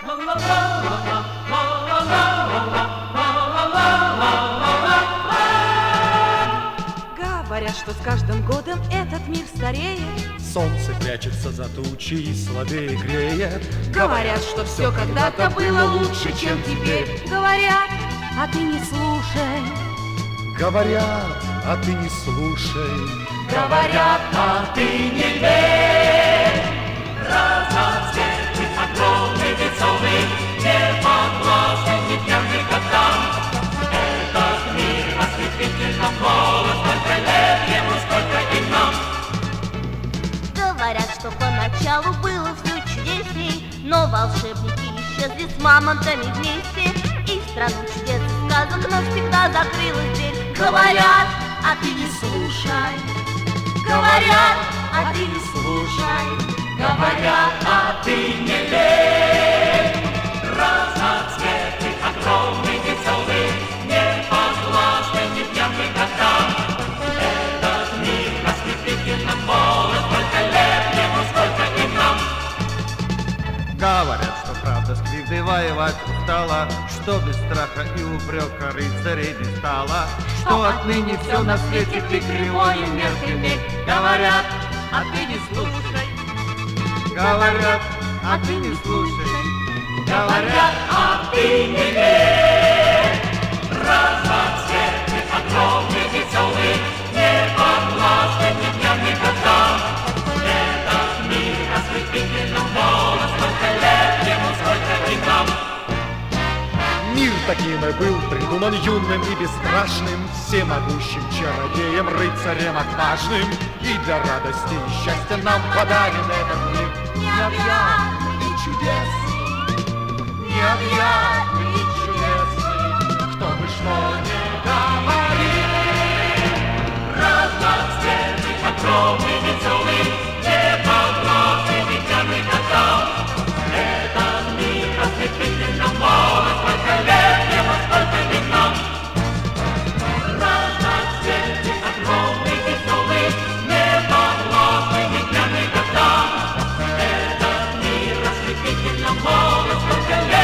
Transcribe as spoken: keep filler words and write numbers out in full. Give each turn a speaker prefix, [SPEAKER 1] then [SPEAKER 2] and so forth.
[SPEAKER 1] Говорят, что с каждым годом этот мир стареет.
[SPEAKER 2] Солнце прячется за тучи и слабее греет.
[SPEAKER 1] Говорят, что все когда-то было лучше, чем теперь. Говорят, а ты не слушай.
[SPEAKER 2] Говорят, а ты не слушай.
[SPEAKER 3] Говорят, а ты не верь. Разноцветный, огромный, веселый, не подвластный ни дням, ни годам. Этот мир ослепительно голос, сколько лет ему, сколько и нам.
[SPEAKER 4] Говорят, что поначалу было все чудесней, но волшебники исчезли с мамонтами вместе, и в страну чудес и сказок навсегда закрылась дверь. Говорят, а ты не слушай. Говорят, а ты не слушай.
[SPEAKER 3] Говорят, а ты не верь. Разноцветный, огромный, веселый, не подвластный ни дням, ни годам. Этот мир ослепительно полон, сколько лет ему, сколько и нам.
[SPEAKER 5] Говорят, что правда с кривдой воевать устала, что без страха и упрека рыцарей не стало, что отныне все на свете ты кривой и мертвенный. Говорят, а ты не слушай. Говорят, а ты не слушай.
[SPEAKER 3] Говорят, а ты не верь. Разноцветный, огромный, веселый, не подвластный ни дням, ни годам. Этот мир ослепительно полон, сколько лет ему, сколько и нам.
[SPEAKER 2] Мир таким и был придуман юным и бесстрашным, всемогущим чародеем, рыцарем отважным. И для радости и счастья нам подарен этот мир. Необъятный и чудесный, необъятный и чудесный, кто бы что ни говорил.
[SPEAKER 3] Разноцветный, огромный, веселый, не подвластный ни дням, ни годам. Этот мир ослепительно полон, сколько лет ему, сколько и нам. Разноцветный, огромный, веселый, не подвластный ни дням, ни годам. Этот мир ослепительно полон, сколько лет.